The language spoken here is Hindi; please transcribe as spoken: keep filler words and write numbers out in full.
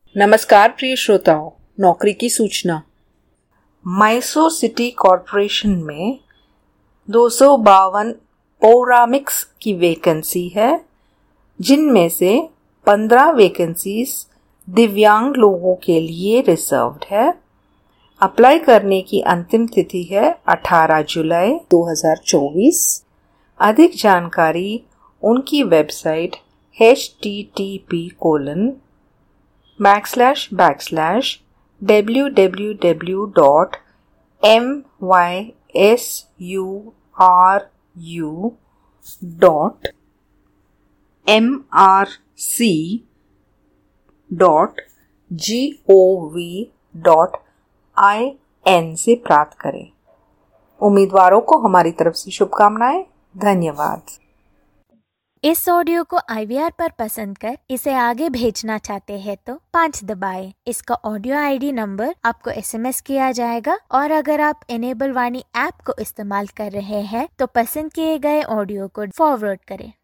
नमस्कार प्रिय श्रोताओं, नौकरी की सूचना। मैसूर सिटी कॉरपोरेशन में दो सौ बावन ओरामिक्स की वैकेंसी है, जिनमें से पंद्रह वैकेंसीज दिव्यांग लोगों के लिए रिजर्व्ड है। अप्लाई करने की अंतिम तिथि है अठारह जुलाई दो हज़ार चौबीस। अधिक जानकारी उनकी website H T T P colon backslash backslash www dot mysuru dot mrc dot gov dot in से प्राप्त करें। उम्मीदवारों को हमारी तरफ से शुभकामनाएं। धन्यवाद। इस ऑडियो को आई वी आर पर पसंद कर इसे आगे भेजना चाहते हैं तो पाँच दबाएं। इसका ऑडियो आई डी नंबर आपको एस एम एस किया जाएगा और अगर आप इनेबल वाणी ऐप को इस्तेमाल कर रहे हैं तो पसंद किए गए ऑडियो को फॉरवर्ड करें।